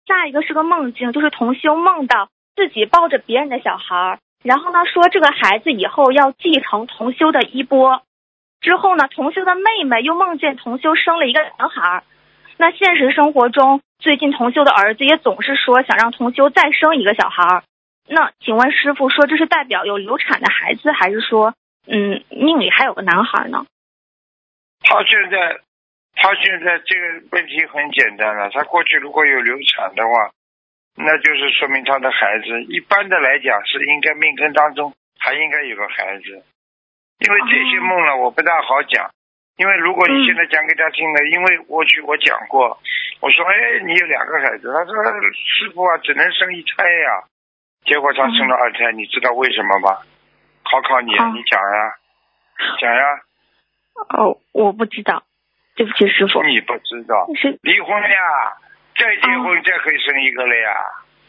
下一个是个梦境，就是同修梦到自己抱着别人的小孩，然后呢说这个孩子以后要继承同修的衣钵。之后呢，同修的妹妹又梦见同修生了一个男孩。那现实生活中，最近同修的儿子也总是说想让同修再生一个小孩。那请问师父说这是代表有流产的孩子，还是说命里还有个男孩呢？ 他现在这个问题很简单了，他过去如果有流产的话，那就是说明他的孩子一般的来讲是应该命根当中还应该有个孩子。因为这些梦了我不大好讲，因为如果你现在讲给他听了，因为过去我讲过，我说你有2个孩子，他说师父啊只能生一胎呀，结果他生了2胎，你知道为什么吗？考你，你讲呀。 我不知道，对不起师父。 你不知道？离婚呀，再结婚再可以生一个了呀。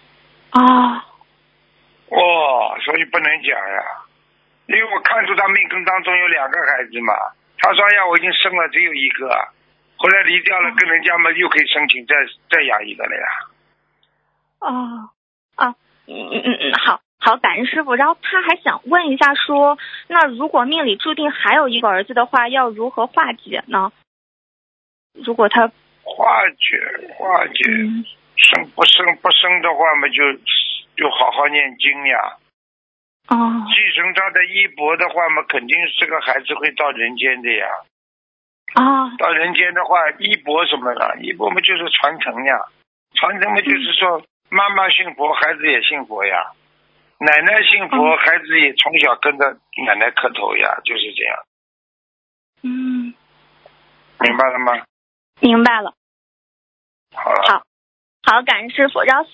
所以不能讲呀，因为我看出他命根当中有2个孩子嘛。他说我已经生了只有1个，后来离掉了，跟人家嘛又可以申请再养一个了呀。 好，感恩师父。然后他还想问一下说，那如果命里注定还有一个儿子的话，要如何化解呢？如果他化解，生不生的话嘛，就好好念经呀。继承他的衣钵的话嘛，肯定这个孩子会到人间的呀。到人间的话，衣钵什么的，衣钵嘛就是传承呀。传承嘛就是说，妈妈信佛，孩子也信佛呀。奶奶信佛，孩子也从小跟着奶奶磕头呀，就是这样。明白了吗？ 明白了。 好了。 好，感恩师父。然后